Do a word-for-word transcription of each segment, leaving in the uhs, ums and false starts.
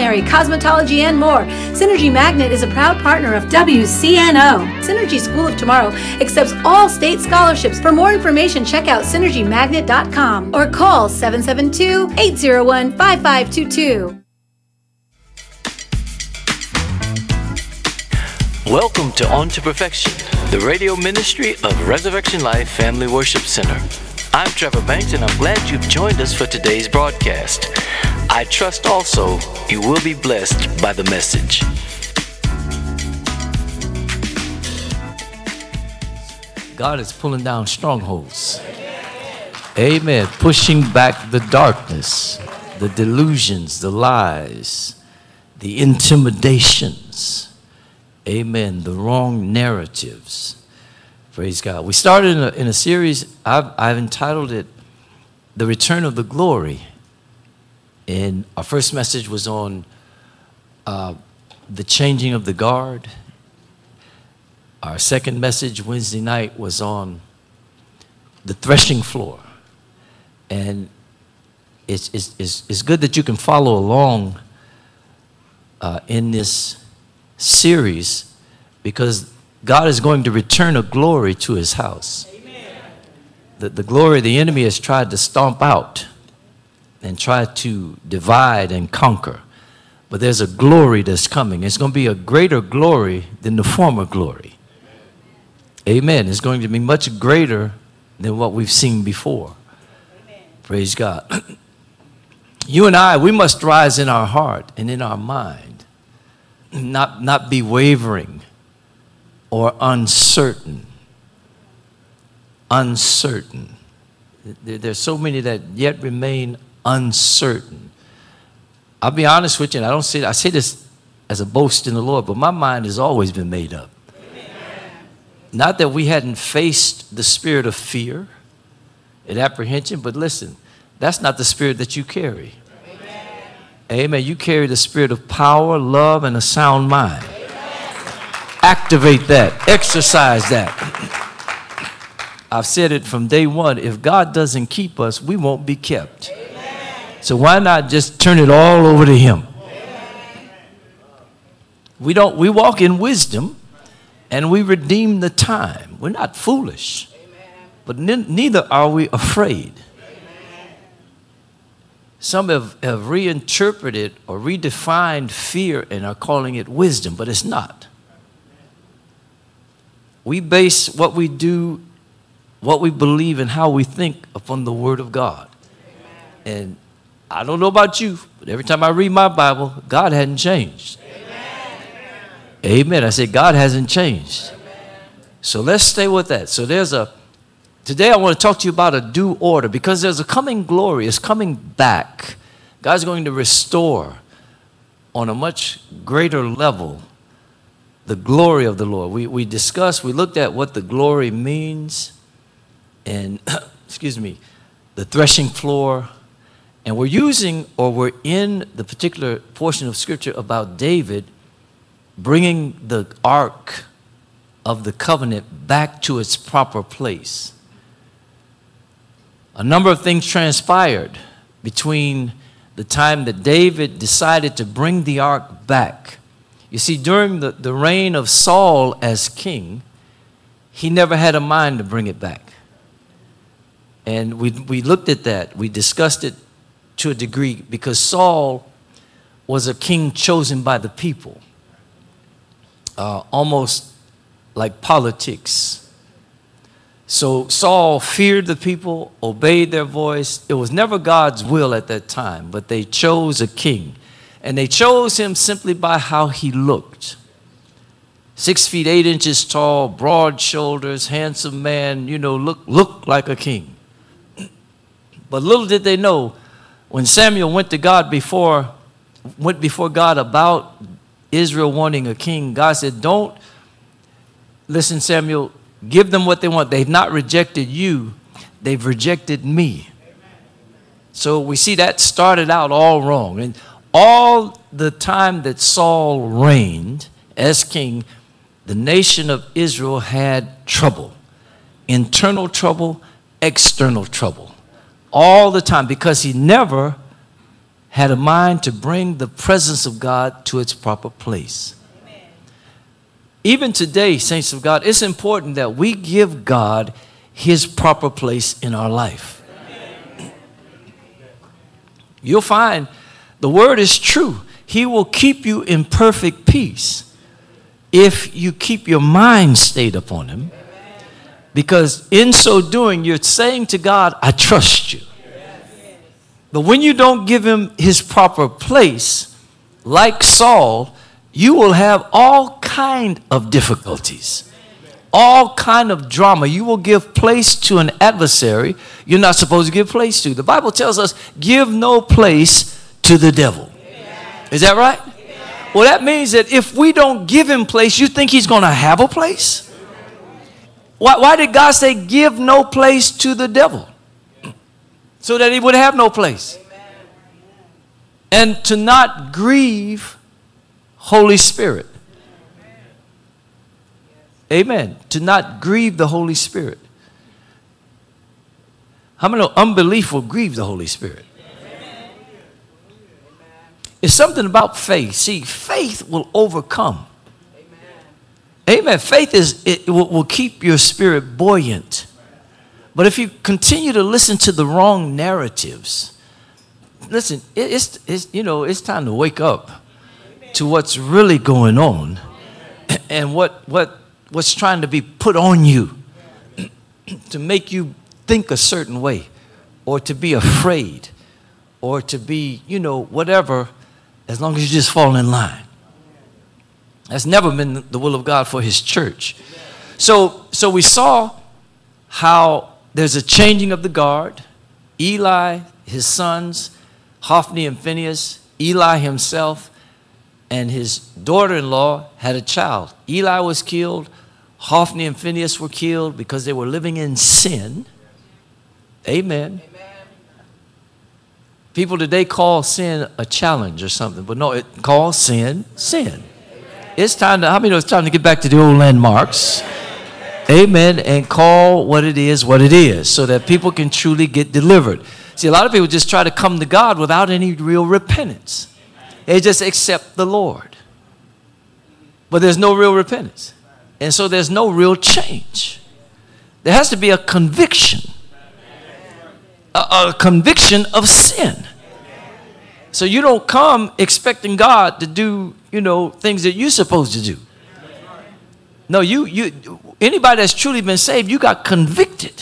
culinary, cosmetology, and more. Synergy Magnet is a proud partner of W C N O. Synergy School of Tomorrow accepts all state scholarships. For more information, check out synergy magnet dot com or call seven seven two, eight zero one, five five two two. Welcome to On to Perfection, the radio ministry of Resurrection Life Family Worship Center. I'm Trevor Banks, and I'm glad you've joined us for today's broadcast. I trust also you will be blessed by the message. God is pulling down strongholds. Amen. Pushing back the darkness, the delusions, the lies, the intimidations. Amen. The wrong narratives. Praise God. We started in a, in a series, I've, I've entitled it, The Return of the Glory. And our first message was on uh, the changing of the guard. Our second message Wednesday night was on the threshing floor. And it's, it's, it's, it's good that you can follow along uh, in this series, because God is going to return a glory to his house. Amen. The, the glory the enemy has tried to stomp out and try to divide and conquer. But there's a glory that's coming. It's going to be a greater glory than the former glory. Amen. It's going to be much greater than what we've seen before. Amen. Praise God. You and I, we must rise in our heart and in our mind. Not, not be wavering or uncertain. Uncertain. There, there's so many that yet remain uncertain. I'll be honest with you, and I don't say I say this as a boast in the Lord, but my mind has always been made up. Amen. Not that we hadn't faced the spirit of fear and apprehension, but listen, that's not the spirit that you carry. Amen. You carry the spirit of power, love, and a sound mind. Amen. Activate that. Exercise that. I've said it from day one. If God doesn't keep us, we won't be kept. Amen. So why not just turn it all over to him? Amen. We don't. We walk in wisdom, and we redeem the time. We're not foolish, amen, but ne- neither are we afraid. Some have, have reinterpreted or redefined fear and are calling it wisdom, but it's not. We base what we do, what we believe, and how we think upon the Word of God. Amen. And I don't know about you, but every time I read my Bible, God hadn't changed. Amen. Amen. I said, God hasn't changed. Amen. So let's stay with that. So there's a Today I want to talk to you about a due order, because there's a coming glory. It's coming back. God's going to restore on a much greater level the glory of the Lord. We, we discussed, we looked at what the glory means, and, excuse me, the threshing floor. And we're using, or we're in the particular portion of Scripture about David bringing the Ark of the Covenant back to its proper place. A number of things transpired between the time that David decided to bring the ark back. You see, during the, the reign of Saul as king, he never had a mind to bring it back. And we, we looked at that. We discussed it to a degree, because Saul was a king chosen by the people, uh, almost like politics. So Saul feared the people, obeyed their voice. It was never God's will at that time, but they chose a king. And they chose him simply by how he looked. Six feet, eight inches tall, broad shoulders, handsome man, you know, look, look like a king. But little did they know, when Samuel went to God before, went before God about Israel wanting a king, God said, don't, listen, Samuel, give them what they want. They've not rejected you. They've rejected me. So we see that started out all wrong. And all the time that Saul reigned as king, the nation of Israel had trouble. Internal trouble, external trouble. All the time, because he never had a mind to bring the presence of God to its proper place. Amen. Even today, saints of God, it's important that we give God his proper place in our life. Amen. You'll find the word is true. He will keep you in perfect peace if you keep your mind stayed upon him. Because in so doing, you're saying to God, I trust you. But when you don't give him his proper place, like Saul, you will have all kind of difficulties, all kind of drama. You will give place to an adversary you're not supposed to give place to. The Bible tells us, give no place to the devil. Is that right? Well, that means that if we don't give him place, you think he's going to have a place? Why, why did God say give no place to the devil? So that he would have no place. And to not grieve Holy Spirit. Amen. To not grieve the Holy Spirit. How many know unbelief will grieve the Holy Spirit? It's something about faith. See, faith will overcome. Amen. Faith is it will, will keep your spirit buoyant. But if you continue to listen to the wrong narratives, listen, it, it's, it's you know it's time to wake up to what's really going on and what what what's trying to be put on you to make you think a certain way, or to be afraid, or to be you know whatever, as long as you just fall in line. That's never been the will of God for his church. So, so we saw how there's a changing of the guard. Eli, his sons, Hophni and Phinehas, Eli himself, and his daughter-in-law had a child. Eli was killed. Hophni and Phinehas were killed because they were living in sin. Amen. People today call sin a challenge or something, but no, it calls sin, sin. It's time to, how many know it's time to get back to the old landmarks? Amen. And call what it is what it is so that people can truly get delivered. See, a lot of people just try to come to God without any real repentance. They just accept the Lord. But there's no real repentance. And so there's no real change. There has to be a conviction. A, a conviction of sin. So you don't come expecting God to do, you know, things that you're supposed to do. No, you, you, anybody that's truly been saved, you got convicted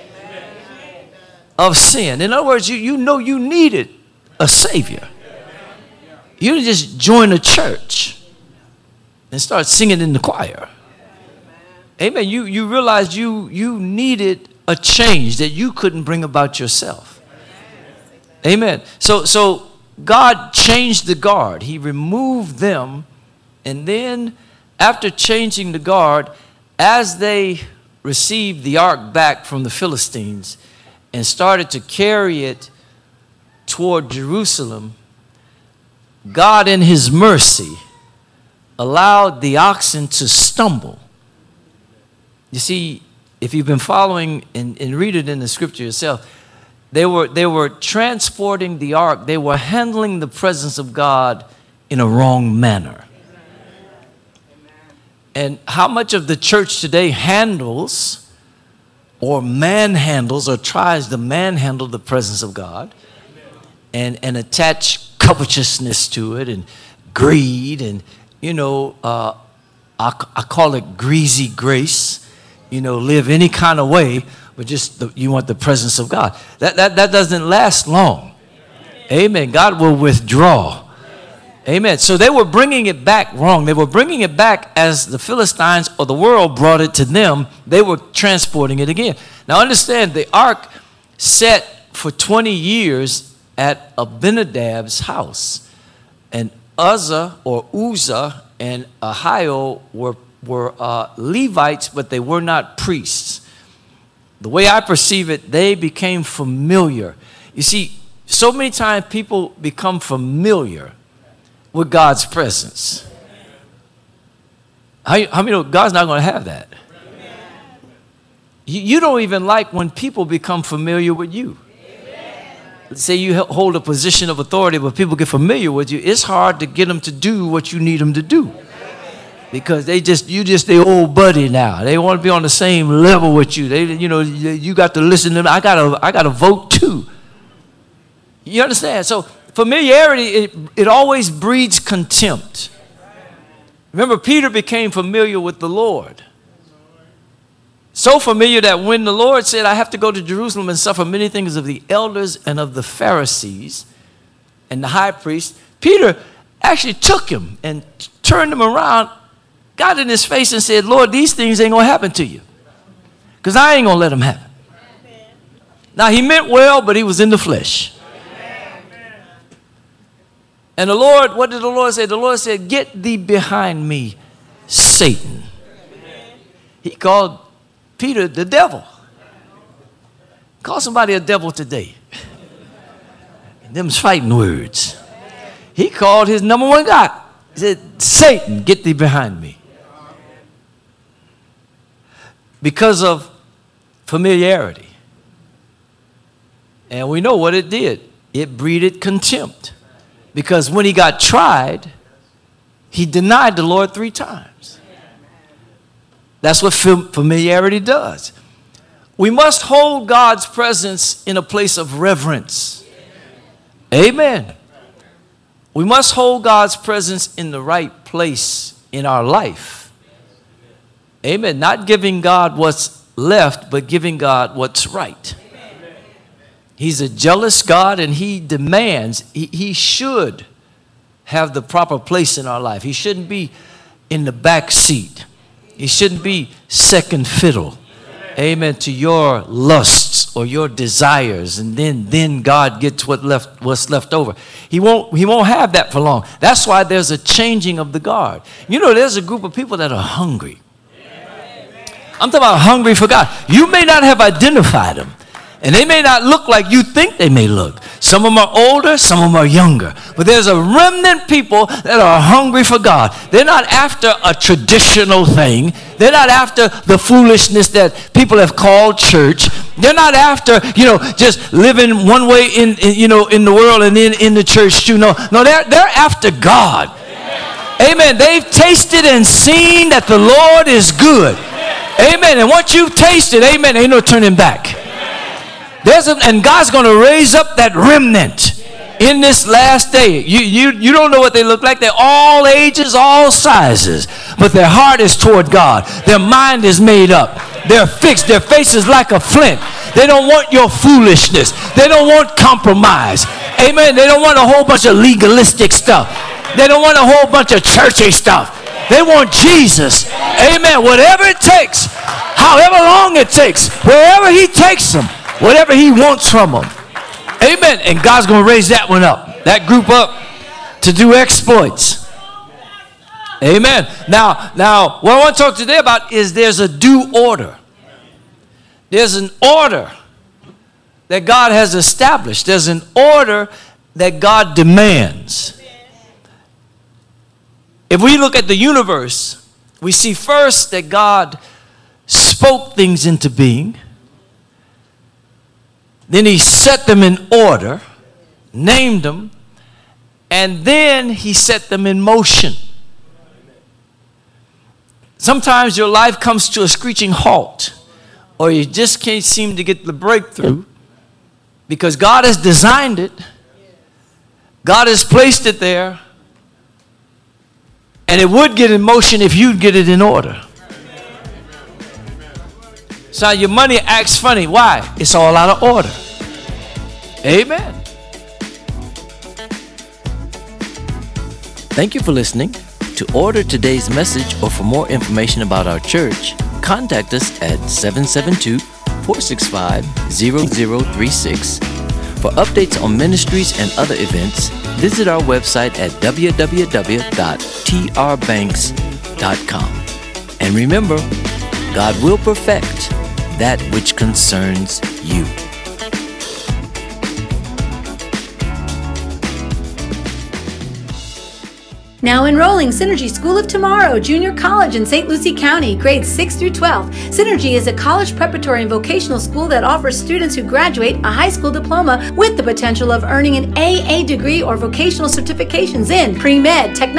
of sin. In other words, you, you know you needed a Savior. You didn't just join a church and start singing in the choir. Amen. You, you realized you, you needed a change that you couldn't bring about yourself. Amen. So, so God changed the guard. He removed them. And then after changing the guard, as they received the ark back from the Philistines and started to carry it toward Jerusalem, God in his mercy allowed the oxen to stumble. You see, if you've been following and, and read it in the scripture yourself, they were, they were transporting the ark. They were handling the presence of God in a wrong manner. And how much of the church today handles or manhandles or tries to manhandle the presence of God and, and attach covetousness to it and greed and, you know, uh, I, I call it greasy grace, you know, live any kind of way, but just the, you want the presence of God. That, that, that doesn't last long. Amen. God will withdraw. Amen. So they were bringing it back wrong. They were bringing it back as the Philistines or the world brought it to them. They were transporting it again. Now understand, the ark sat for twenty years at Abinadab's house. And Uzzah or Uzzah and Ahio were, were uh, Levites, but they were not priests. The way I perceive it, they became familiar. You see, so many times people become familiar with God's presence. How, how many know God's not going to have that? You, you don't even like when people become familiar with you. say you hold a position of authority, but people get familiar with you, it's hard to get them to do what you need them to do. Because they just, you just their old buddy now. They want to be on the same level with you. They, you know, you got to listen to them. I got to, I got to vote too. You understand? So familiarity, it, it always breeds contempt. Remember, Peter became familiar with the Lord. So familiar that when the Lord said, I have to go to Jerusalem and suffer many things of the elders and of the Pharisees and the high priest, Peter actually took him and turned him around, got in his face and said, Lord, these things ain't going to happen to you because I ain't going to let them happen. Now, he meant well, but he was in the flesh. And the Lord, what did the Lord say? The Lord said, get thee behind me, Satan. He called Peter the devil. Call somebody a devil today. Them's fighting words. He called his number one God. He said, Satan, get thee behind me. Because of familiarity. And we know what it did. It breeded contempt. Because when he got tried, he denied the Lord three times. That's what familiarity does. We must hold God's presence in a place of reverence. Amen. We must hold God's presence in the right place in our life. Amen. Not giving God what's left, but giving God what's right. He's a jealous God, and he demands, he, he should have the proper place in our life. He shouldn't be in the back seat. He shouldn't be second fiddle. Amen. To your lusts or your desires, and then then God gets what left what's left over. He won't he won't have that for long. That's why there's a changing of the guard. You know, there's a group of people that are hungry. I'm talking about hungry for God. You may not have identified them. And they may not look like you think they may look. Some of them are older, some of them are younger. But there's a remnant people that are hungry for God. They're not after a traditional thing. They're not after the foolishness that people have called church. They're not after, you know, just living one way in, in you know, in the world and then in the church too. No, no, they're, they're after God. Amen. They've tasted and seen that the Lord is good. Amen. And once you've tasted, amen, ain't no turning back. There's a, and God's going to raise up that remnant in this last day. You, you, you don't know what they look like. They're all ages, all sizes. But their heart is toward God. Their mind is made up. They're fixed. Their face is like a flint. They don't want your foolishness. They don't want compromise. Amen. They don't want a whole bunch of legalistic stuff. They don't want a whole bunch of churchy stuff. They want Jesus. Amen. Whatever it takes, however long it takes, wherever he takes them, whatever he wants from them. Amen. And God's going to raise that one up, that group up to do exploits. Amen. Now, now, what I want to talk today about is there's a due order. There's an order that God has established. There's an order that God demands. If we look at the universe, we see first that God spoke things into being. Then he set them in order, named them, and then he set them in motion. Sometimes your life comes to a screeching halt, or you just can't seem to get the breakthrough because God has designed it. God has placed it there, and it would get in motion if you'd get it in order. So your money acts funny. Why? It's all out of order. Amen. Thank you for listening. To order today's message or for more information about our church, contact us at seven seven two, four six five, zero zero three six. For updates on ministries and other events, visit our website at w w w dot t r banks dot com. And remember, God will perfect that which concerns you. Now enrolling Synergy School of Tomorrow Junior College in Saint Lucie County, grades six through twelve. Synergy is a college preparatory and vocational school that offers students who graduate a high school diploma with the potential of earning an A A degree or vocational certifications in pre-med, technology,